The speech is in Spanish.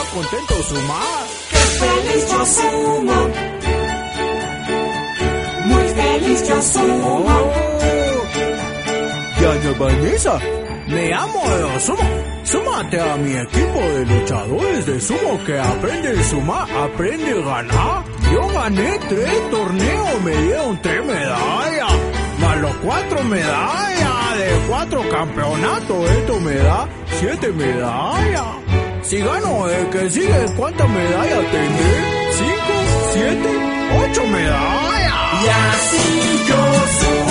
contento sumar. ¡Qué feliz yo sumo! Muy feliz yo sumo. Doña Vanessa, me amo de sumo. Súmate a mi equipo de luchadores de sumo que aprende a sumar, aprende a ganar. Yo gané 3 torneos, me dieron 3 medallas, más los 4 medallas de 4 campeonatos. Esto me da 7 medallas. Si gano el que sigue, ¿cuántas medallas tendré? 5, 7, 8 medallas. Y así yo sumo.